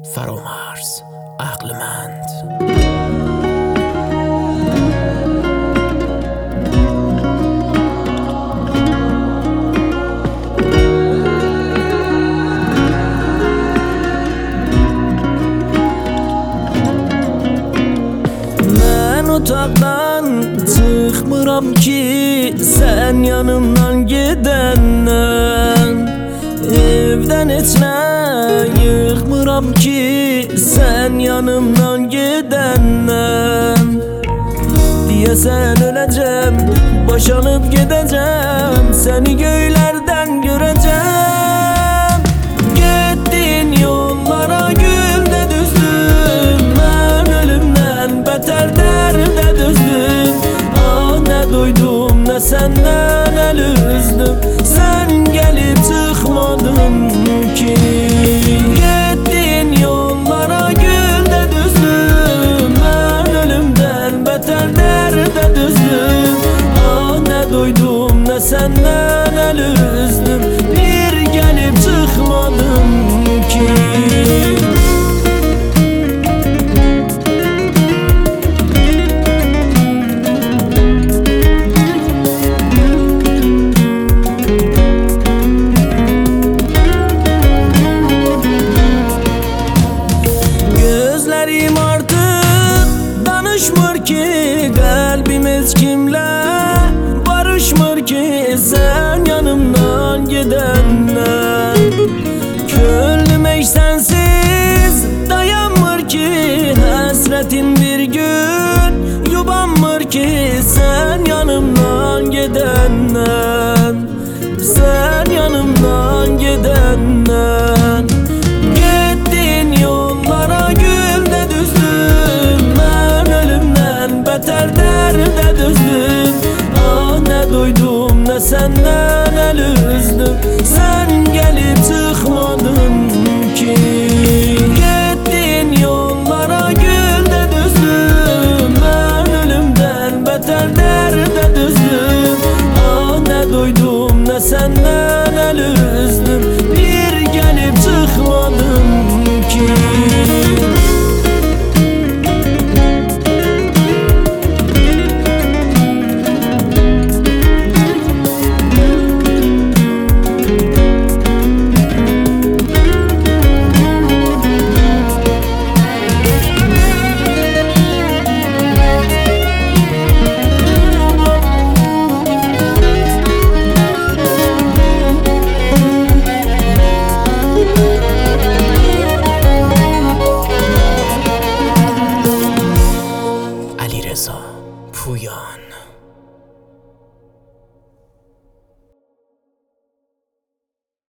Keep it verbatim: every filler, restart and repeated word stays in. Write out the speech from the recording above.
فرامرز عقلمند. Otaqdan çıxmıram ki, sən yanımdan gedəndən. Evdən heç nə yığmıram ki, sən yanımdan gedəndən. Deyəsən öləcəm, boşanıb gedəcəm, səni göylərdən görəcəm. Getdin yollara gül də düzdün, mən ölümdən bətər dərdə düzdün. Ah, nə doydum, nə səndən əl üzdüm, sən gəlib çıxmadın ki. Getdin yollara gül də düzdün, mən ölümdən bətər dərdə düzdüm. Ah, nə doydum, nə səndən əl üzdüm, bir gəlib çıxmadın ki. Gözlerim artık danışmır ki, kalbimiz kimle barışmır ki, sen yanımdan gidenden. Könlüm hiç sensiz dayanmır ki, hasretin bir gün yubanmır ki, sen yanımdan gidenden. Sen yanımdan gidenden. Gittin yollara gül de düzdün, ben ölümden beter derde düzdün. Ah, ne duydum, ne senden el üzdüm, sen gelip çıkmadın ki. Gittin yollara gül de düzdün, ben ölümden beter derde düzdüm. Ah, ne duydum, ne senden el üzdüm, bir gelip çıkmadın ki. علیرضا پویان.